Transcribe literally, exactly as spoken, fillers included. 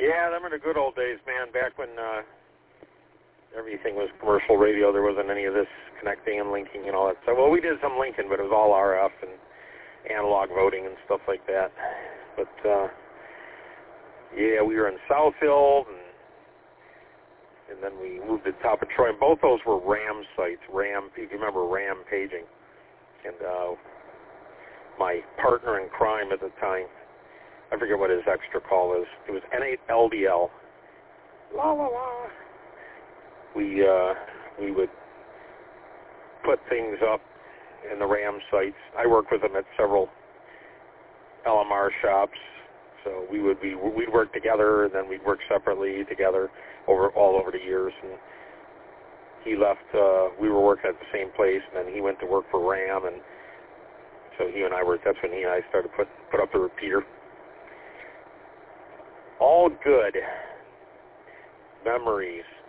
Yeah, them are the good old days, man. Back when uh, everything was commercial radio, there wasn't any of this connecting and linking and all that stuff. Well, we did some linking, but it was all R F and analog voting and stuff like that. But uh, yeah, we were in Southfield, and and then we moved to the top of Troy. And both those were RAM sites. RAM, if you remember RAM paging. And uh, my partner in crime at the time, I forget what his extra call is. It was N eight L D L. La la la. We uh, we would put things up in the RAM sites. I worked with him at several L M R shops, so we would be we'd work together, and then we'd work separately together over all over the years. And he left. Uh, we were working at the same place, and then he went to work for RAM, and so he and I were. That's when he and I started to put put up the repeater. All good memories